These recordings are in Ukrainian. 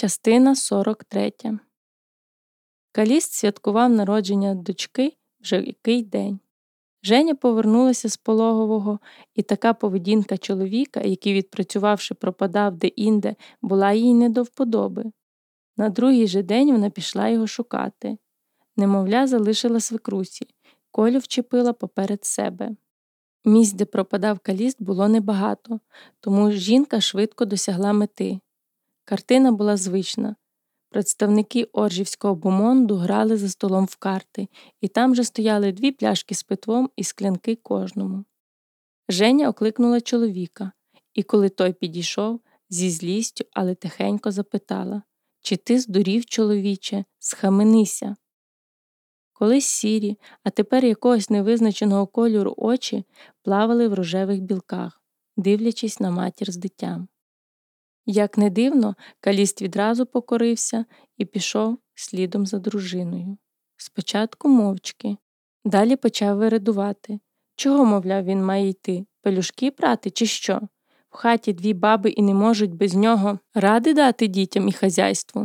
Частина 43. Каліст святкував народження дочки вже який день. Женя повернулася з пологового, і така поведінка чоловіка, який, відпрацювавши, пропадав де-інде, була їй не до вподоби. На другий же день вона пішла його шукати. Немовля залишила свекрусі, Колю вчепила поперед себе. Місць, де пропадав Каліст, було небагато, тому жінка швидко досягла мети. Картина була звична. Представники Оржівського бомонду грали за столом в карти, і там же стояли 2 пляшки з питвом і склянки кожному. Женя окликнула чоловіка, і коли той підійшов, зі злістю, але тихенько запитала: «Чи ти здурів, чоловіче? Схаменися!» Колись сірі, а тепер якогось невизначеного кольору очі плавали в рожевих білках, дивлячись на матір з дитям. Як не дивно, Каліст відразу покорився і пішов слідом за дружиною. Спочатку мовчки, далі почав вирадувати. Чого, мовляв, він має йти? Пелюшки прати чи що? В хаті 2 баби і не можуть без нього ради дати дітям і хазяйству.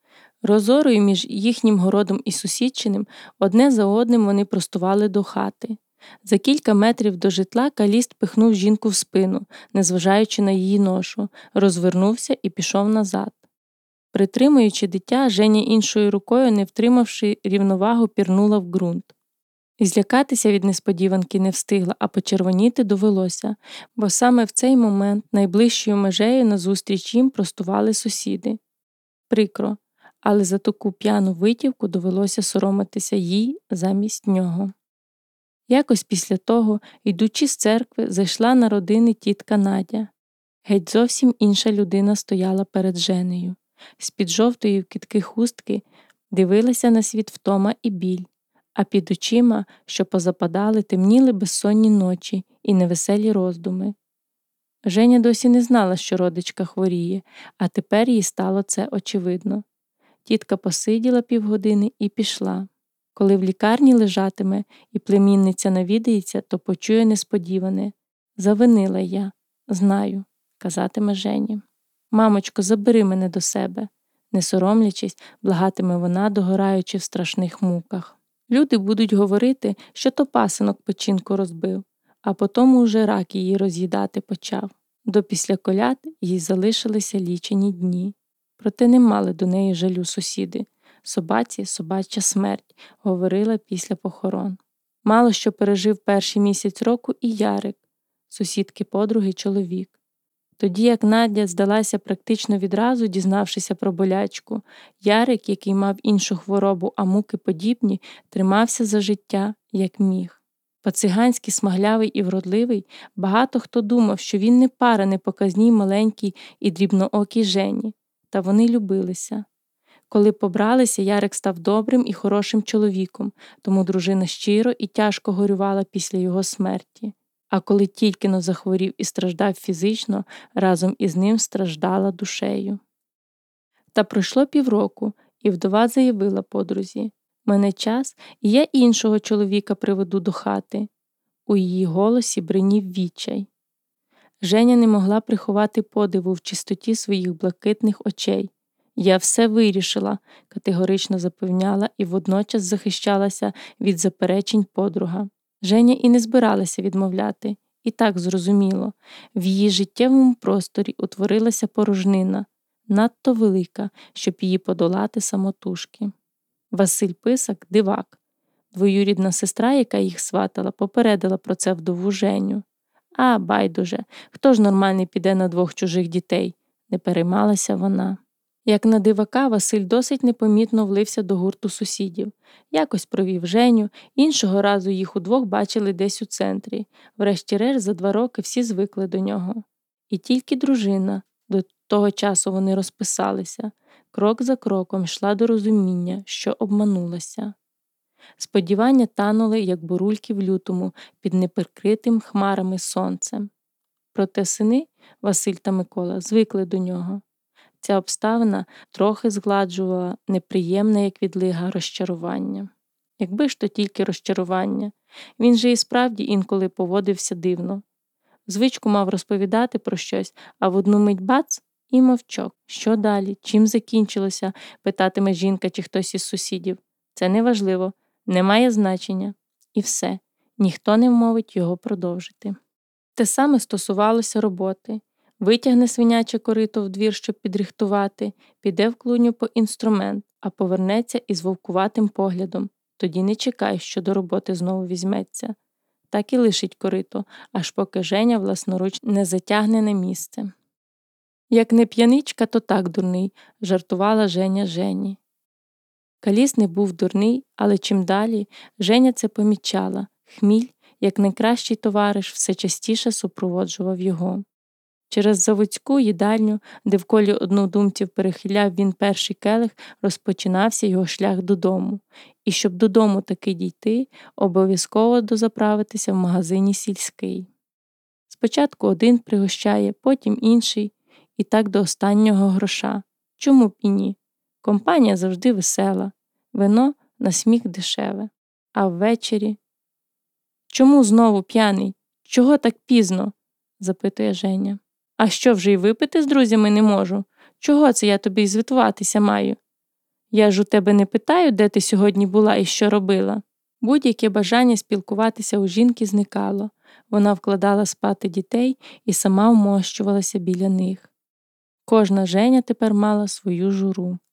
Розорою між їхнім городом і сусідчиним одне за одним вони простували до хати. За кілька метрів до житла Каліст пихнув жінку в спину, незважаючи на її ношу, розвернувся і пішов назад. Притримуючи дитя, Женя іншою рукою, не втримавши рівновагу, пірнула в ґрунт. І злякатися від несподіванки не встигла, а почервоніти довелося, бо саме в цей момент найближчою межею назустріч їм простували сусіди. Прикро, але за таку п'яну витівку довелося соромитися їй замість нього. Якось після того, йдучи з церкви, зайшла на родини тітка Надя. Геть зовсім інша людина стояла перед Женею. З-під жовтої в кітки хустки дивилася на світ втома і біль, а під очима, що позападали, темніли безсонні ночі і невеселі роздуми. Женя досі не знала, що родичка хворіє, а тепер їй стало це очевидно. Тітка посиділа півгодини і пішла. Коли в лікарні лежатиме і племінниця навідається, то почує несподіване: «Завинила я, знаю», казатиме Жені. «Мамочко, забери мене до себе», не соромлячись, благатиме вона, догораючи в страшних муках. Люди будуть говорити, що то пасинок печінку розбив, а потім уже рак її роз'їдати почав. До після коляд їй залишилися лічені дні. Проте не мали до неї жалю сусіди. «Собаці собача смерть», говорила після похорон. Мало що пережив перший місяць року і Ярик, сусідки-подруги чоловік. Тоді як Надя здалася практично відразу, дізнавшися про болячку, Ярик, який мав іншу хворобу, а муки подібні, тримався за життя, як міг. По-циганськи смаглявий і вродливий, багато хто думав, що він не пара непоказній маленькій і дрібноокій Жені. Та вони любилися. Коли побралися, Ярик став добрим і хорошим чоловіком, тому дружина щиро і тяжко горювала після його смерті. А коли тільки-но захворів і страждав фізично, разом із ним страждала душею. Та пройшло півроку, і вдова заявила подрузі: «Мене час, і я іншого чоловіка приведу до хати». У її голосі бринів відчай. Женя не могла приховати подиву в чистоті своїх блакитних очей. «Я все вирішила», – категорично запевняла і водночас захищалася від заперечень подруга. Женя і не збиралася відмовляти. І так зрозуміло, в її життєвому просторі утворилася порожнина, надто велика, щоб її подолати самотужки. Василь Писак – дивак. Двоюрідна сестра, яка їх сватала, попередила про це вдову Женю. «А, байдуже, хто ж нормальний піде на 2 чужих дітей?» – не переймалася вона. Як на дивака, Василь досить непомітно влився до гурту сусідів. Якось провів Женю, іншого разу їх удвох бачили десь у центрі. Врешті-решт, за 2 роки всі звикли до нього. І тільки дружина, до того часу вони розписалися, крок за кроком йшла до розуміння, що обманулася. Сподівання танули, як бурульки в лютому, під неприкритим хмарами сонцем. Проте сини, Василь та Микола, звикли до нього. Ця обставина трохи згладжувала неприємне, як відлига, розчарування. Якби ж то тільки розчарування. Він же і справді інколи поводився дивно. Звичку мав розповідати про щось, а в одну мить бац І мовчок. Що далі? Чим закінчилося? Питатиме жінка чи хтось із сусідів. Це неважливо, не має значення. І все. Ніхто не вмовить його продовжити. Те саме стосувалося роботи. Витягне свиняче корито в двір, щоб підрихтувати, піде в клуню по інструмент, а повернеться із вовкуватим поглядом. Тоді не чекай, що до роботи знову візьметься. Так і лишить корито, аж поки Женя власноруч не затягне на місце. Як не п'яничка, то так дурний, жартувала Женя Жені. Каліс не був дурний, але чим далі, Женя це помічала. Хміль, як найкращий товариш, все частіше супроводжував його. Через заводську їдальню, де в колі однодумців перехиляв він перший келих, розпочинався його шлях додому. І щоб додому таки дійти, обов'язково дозаправитися в магазині «Сільський». Спочатку один пригощає, потім інший, і так до останнього гроша. Чому б і ні? Компанія завжди весела, вино на сміх дешеве. А ввечері? «Чому знову п'яний? Чого так пізно?» – запитує Женя. «А що, вже й випити з друзями не можу? Чого це я тобі звітуватися маю? Я ж у тебе не питаю, де ти сьогодні була і що робила?» Будь-яке бажання спілкуватися у жінки зникало. Вона вкладала спати дітей і сама вмощувалася біля них. Кожна Женя тепер мала свою журу.